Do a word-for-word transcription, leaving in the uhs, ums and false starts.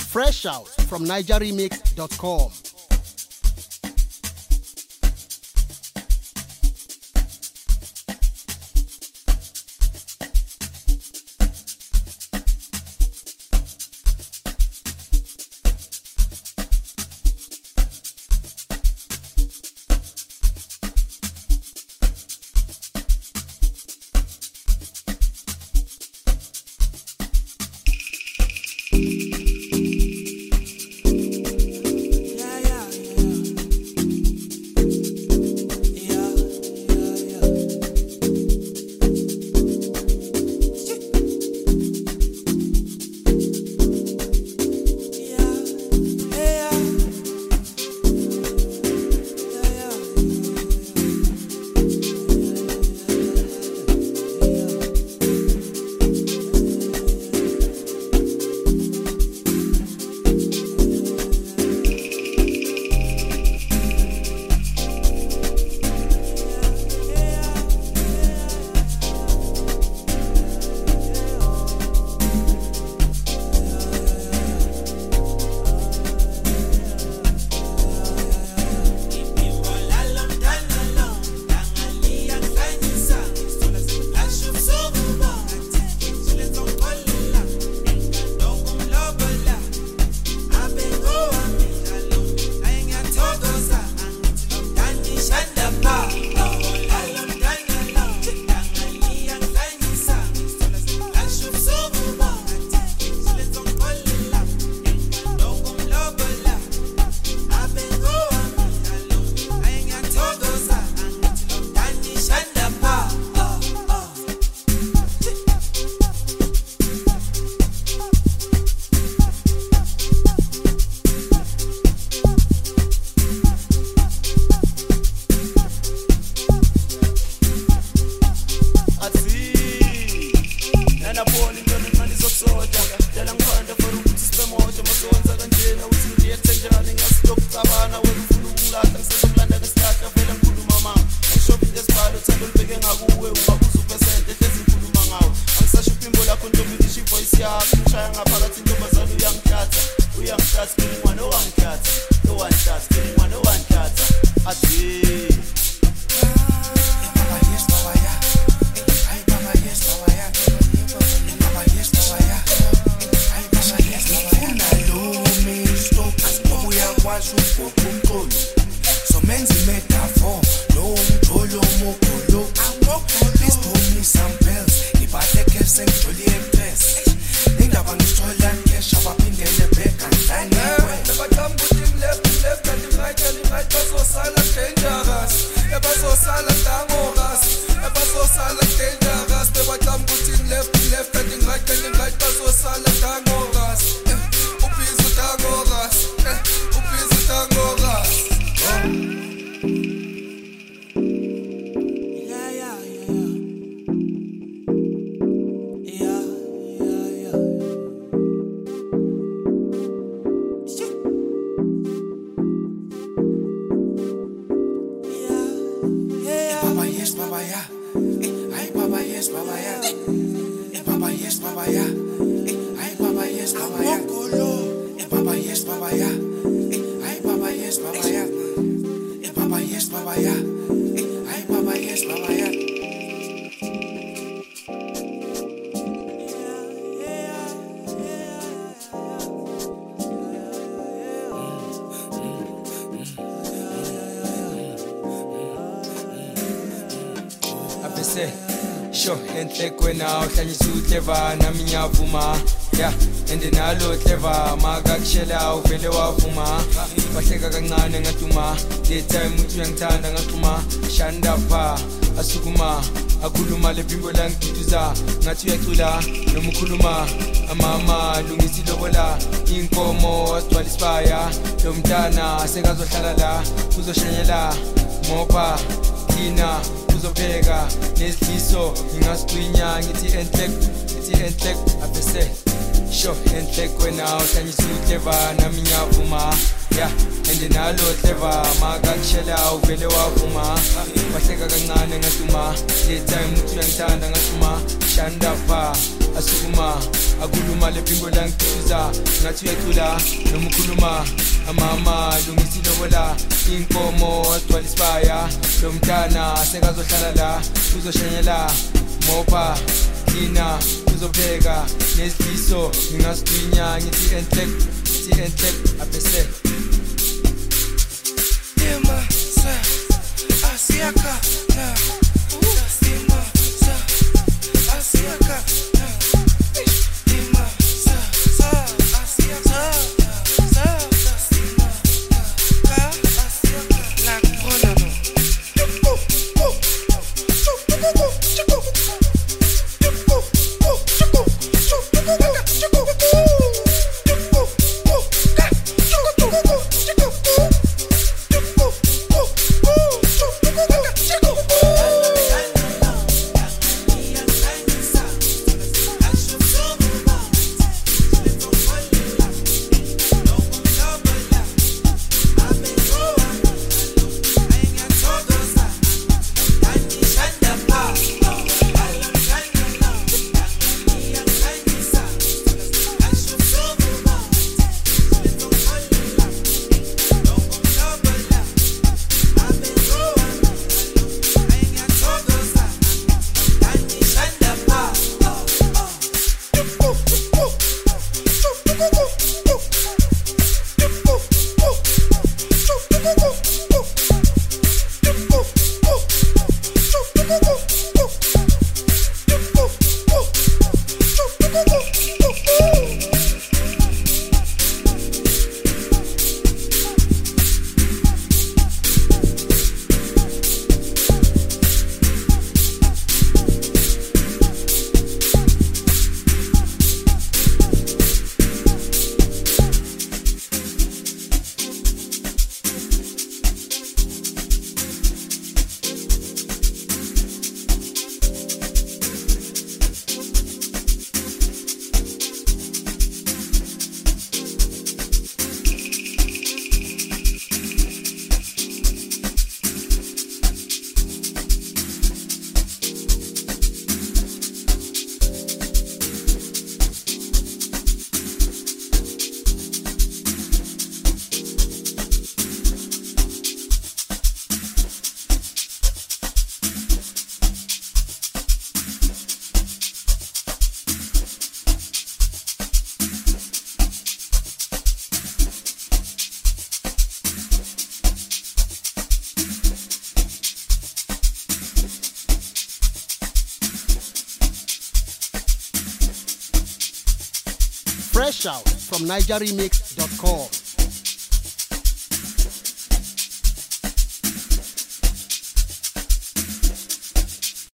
Fresh out from niger remix dot com. Sho enhle kwena uhlanyisa uhleva nami ngiyavuma yeah ende nalo hleva makakushela uvele wavuma bahleka kancane ngaduma the time uthi uyangithanda ngaduma shanda pha asukuma akhuluma lephimbo langituza ngathi uyacula noma ukhuluma amama lungisi lobola inkomo asithwala isibaya lo mntana sekazohlala la kuzoshanyela mopa kina uzobheka nesidliso ngingasigwinya ngithi enhle ngithi enhle abese sho enhle kwena uhlanyisa uhleva nami ngiyavuma yeah ende nalo hleva makakushela uvele wavuma bahleka kancane ngaduma the time uthi uyangithanda ngaduma shanda pha asukuma akuluma lepingo langituza ngathi uyacula noma ukhuluma amama lungisilobola inkomo agcwala isibaya lo mntana sekazohlala la uzoshanyela mopa Ina uzobheka nesifiso ngingasidinya ngithi enhle ngithi enhle abese Dema sa asiaka na Dema sa asiaka na Dema sa sa asiaka sa Dema ka asiaka la kona no Fresh out from Niger Remix dot com.